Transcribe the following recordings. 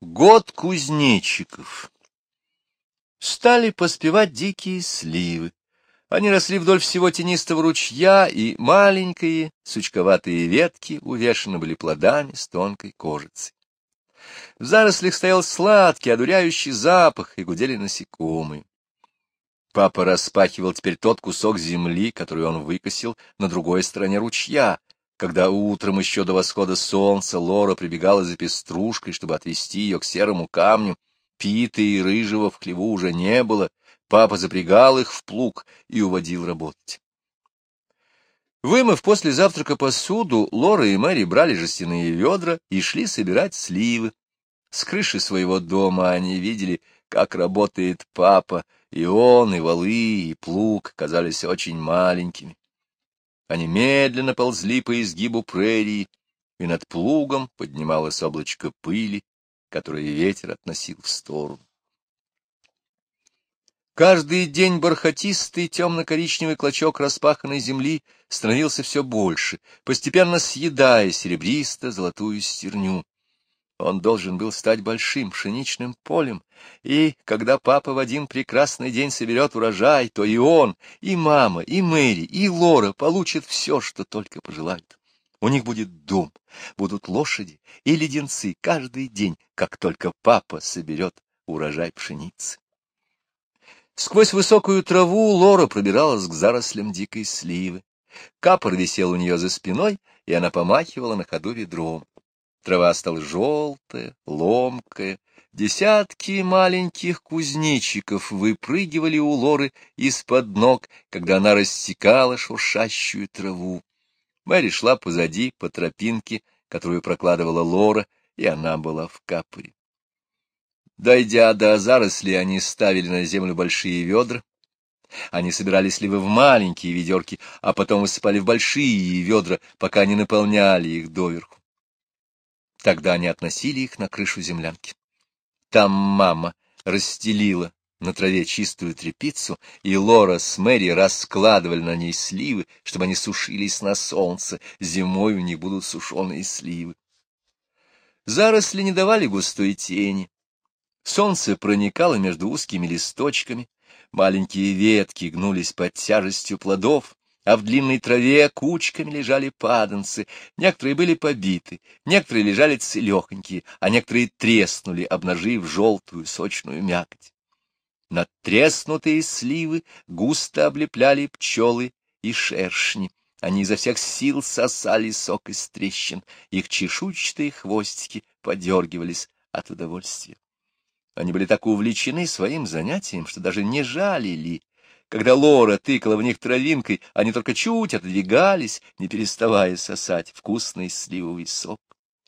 Год кузнечиков. Стали поспевать дикие сливы. Они росли вдоль всего тенистого ручья, и маленькие сучковатые ветки увешаны были плодами с тонкой кожицей. В зарослях стоял сладкий, одуряющий запах, и гудели насекомые. Папа распахивал теперь тот кусок земли, который он выкосил на другой стороне ручья. Когда утром еще до восхода солнца Лора прибегала за пеструшкой, чтобы отвести ее к серому камню, Пита и Рыжего в хлеву уже не было, папа запрягал их в плуг и уводил работать. Вымыв после завтрака посуду, Лора и Мэри брали жестяные ведра и шли собирать сливы. С крыши своего дома они видели, как работает папа, и он, и валы, и плуг казались очень маленькими. Они медленно ползли по изгибу прерии, и над плугом поднималось облачко пыли, которое ветер относил в сторону. Каждый день бархатистый темно-коричневый клочок распаханной земли становился все больше, постепенно съедая серебристо-золотую стерню. Он должен был стать большим пшеничным полем, и, когда папа в один прекрасный день соберет урожай, то и он, и мама, и Мэри, и Лора получат все, что только пожелают. У них будет дом, будут лошади и леденцы каждый день, как только папа соберет урожай пшеницы. Сквозь высокую траву Лора пробиралась к зарослям дикой сливы. Капор висел у нее за спиной, и она помахивала на ходу ведром. Трава стала желтая, ломкая. Десятки маленьких кузнечиков выпрыгивали у Лоры из-под ног, когда она рассекала шуршащую траву. Мэри шла позади, по тропинке, которую прокладывала Лора, и она была в капоре. Дойдя до зарослей, они ставили на землю большие ведра. Они собирали сливы в маленькие ведерки, а потом высыпали в большие ведра, пока не наполняли их доверху. Тогда они относили их на крышу землянки. Там мама расстелила на траве чистую тряпицу, и Лора с Мэри раскладывали на ней сливы, чтобы они сушились на солнце. Зимой у них будут сушеные сливы. Заросли не давали густой тени. Солнце проникало между узкими листочками, маленькие ветки гнулись под тяжестью плодов, а в длинной траве кучками лежали паданцы, некоторые были побиты, некоторые лежали целехонькие, а некоторые треснули, обнажив желтую сочную мякоть. Надтреснутые сливы густо облепляли пчелы и шершни. Они изо всех сил сосали сок из трещин, их чешуйчатые хвостики подергивались от удовольствия. Они были так увлечены своим занятием, что даже не жалили. Когда Лора тыкала в них травинкой, они только чуть отодвигались, не переставая сосать вкусный сливовый сок.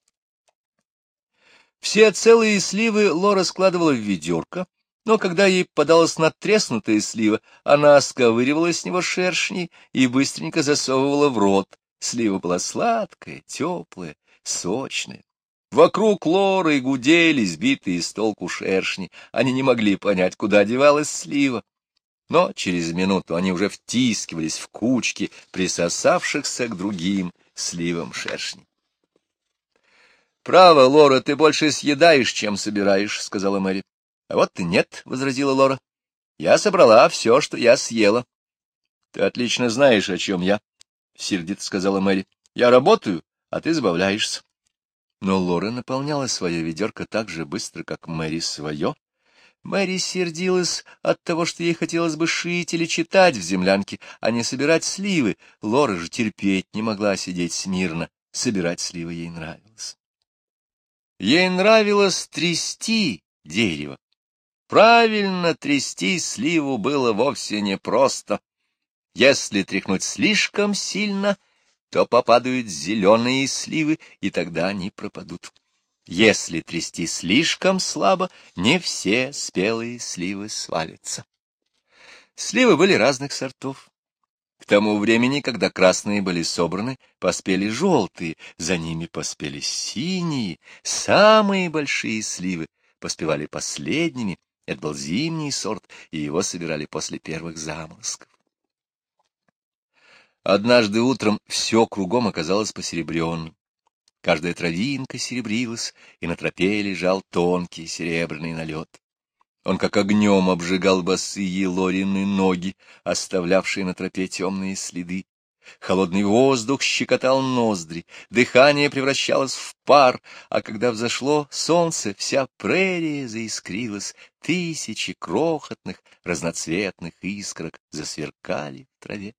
Все целые сливы Лора складывала в ведерко, но когда ей подалась надтреснутая слива, она сковыривала с него шершни и быстренько засовывала в рот. Слива была сладкая, теплая, сочная. Вокруг Лоры гудели сбитые с толку шершни, они не могли понять, куда девалась слива. Но через минуту они уже втискивались в кучки, присосавшихся к другим сливам шершней. — Право, Лора, ты больше съедаешь, чем собираешь, — сказала Мэри. — А вот и нет, — возразила Лора. — Я собрала все, что я съела. — Ты отлично знаешь, о чем я, — сердито сказала Мэри. — Я работаю, а ты забавляешься. Но Лора наполняла свое ведерко так же быстро, как Мэри свое. Мэри сердилась от того, что ей хотелось бы шить или читать в землянке, а не собирать сливы. Лора же терпеть не могла сидеть смирно. Собирать сливы ей нравилось. Ей нравилось трясти дерево. Правильно трясти сливу было вовсе непросто. Если тряхнуть слишком сильно, то попадают зеленые сливы, и тогда они пропадут. Если трясти слишком слабо, не все спелые сливы свалятся. Сливы были разных сортов. К тому времени, когда красные были собраны, поспели желтые, за ними поспели синие, самые большие сливы поспевали последними. Это был зимний сорт, и его собирали после первых заморозков. Однажды утром все кругом оказалось посеребренным. Каждая травинка серебрилась, и на тропе лежал тонкий серебряный налет. Он как огнем обжигал босые Лорины ноги, оставлявшие на тропе темные следы. Холодный воздух щекотал ноздри, дыхание превращалось в пар, а когда взошло солнце, вся прерия заискрилась, тысячи крохотных разноцветных искорок засверкали в траве.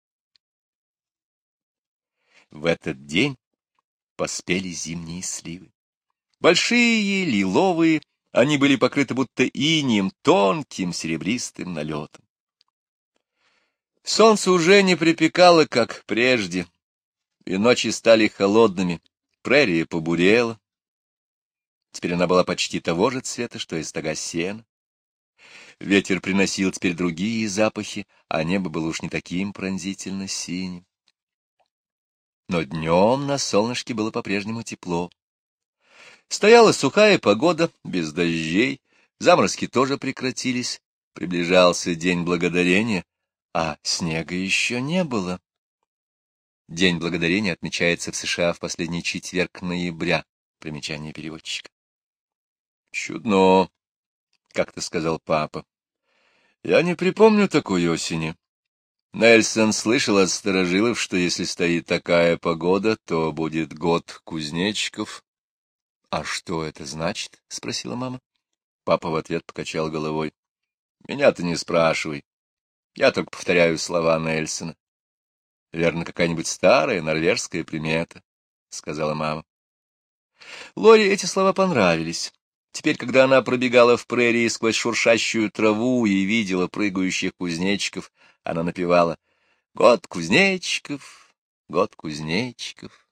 В этот день поспели зимние сливы. Большие, лиловые, они были покрыты будто инеем, тонким серебристым налетом. Солнце уже не припекало, как прежде, и ночи стали холодными, прерия побурела. Теперь она была почти того же цвета, что и стога сена. Ветер приносил теперь другие запахи, а небо было уж не таким пронзительно синим. Но днем на солнышке было по-прежнему тепло. Стояла сухая погода, без дождей, заморозки тоже прекратились, приближался День Благодарения, а снега еще не было. День Благодарения отмечается в США в последний четверг ноября. Примечание переводчика. «Чудно», — как-то сказал папа. «Я не припомню такой осени. Нельсон слышал от старожилов, что если стоит такая погода, то будет год кузнечиков». «А что это значит?» — спросила мама. Папа в ответ покачал головой. «Меня ты не спрашивай. Я только повторяю слова Нельсона. Верно, какая-нибудь старая норвежская примета», — сказала мама. Лоре эти слова понравились. Теперь, когда она пробегала в прерии сквозь шуршащую траву и видела прыгающих кузнечиков, она напевала: «Год кузнечиков, год кузнечиков».